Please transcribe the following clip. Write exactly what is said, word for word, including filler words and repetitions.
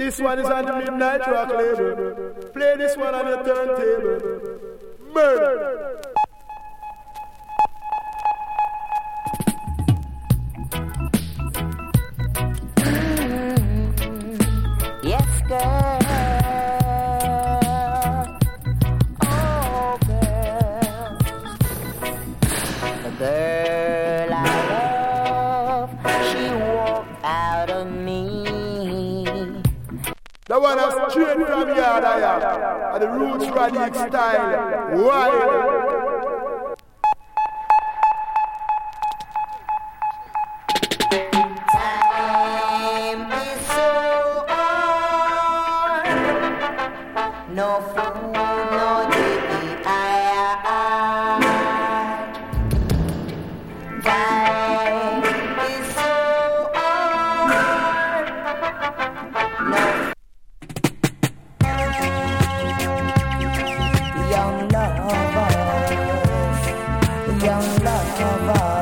This one is on the Midnight Rock label. Play this one on your turntable. Murder. Mm-hmm. Yes, girl. Oh, girl. The girl I love, she walked out of me. The one that's straight from yard, I am. And the roots radic style. Why? Time is so hard. No food, no day, I, time is so hard. No young lovers, young lovers.